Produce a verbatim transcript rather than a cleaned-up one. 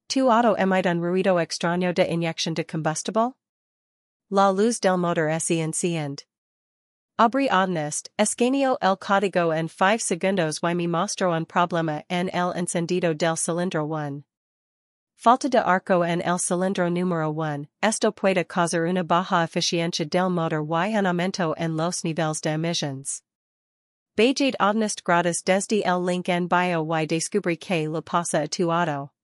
Tu auto emitan ruido extraño de inyección de combustible? La luz del motor se enciende. Abri honest, escaneo el código en cinco segundos y me mostró un problema en el encendido del cilindro uno. Falta de arco en el cilindro número uno, esto puede causar una baja eficiencia del motor y un aumento en los niveles de emisiones. Bajade honest gratis desde el link en bio y descubrí que le pasa a tu auto.